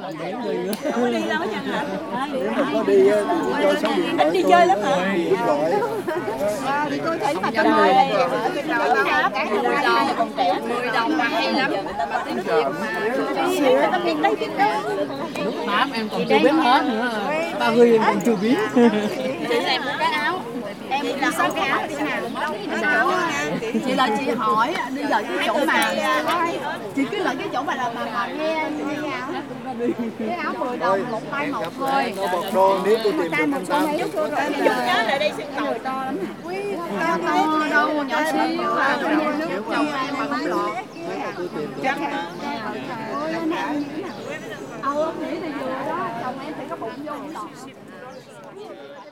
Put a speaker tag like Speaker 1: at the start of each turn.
Speaker 1: Không có đi đâu hết hả?
Speaker 2: Nếu mà có đi thì cho số điện thoại.
Speaker 1: Anh đi chơi lắm hả?
Speaker 2: Điện thoại.
Speaker 1: Đi coi thấy mà trong đời này còn trẻ 10 đồng mà hay lắm. Tiếng Việt mà. Tao biết đây biết đó.
Speaker 3: Lúc 8 em còn chưa biết hết nữa. 30 em còn chưa biết.
Speaker 1: Chị làm một cái áo. Em đi sắm cái áo thế nào? Chị là chị hỏi đi lại cái chỗ mà chị cứ lại cái chỗ mà nghe như áo. Cái áo 10 đồng một tay một thôi.
Speaker 2: Nó bọc đô nếu tôi tìm được một tám.
Speaker 1: Dùng nhớ lại đây xin cầu to lắm hả? To đâu nhỏ xíu à. Nước chồng em mà không lọt. Chắc ông nghĩ thì vừa đó chồng em phải có bụng vô lọt.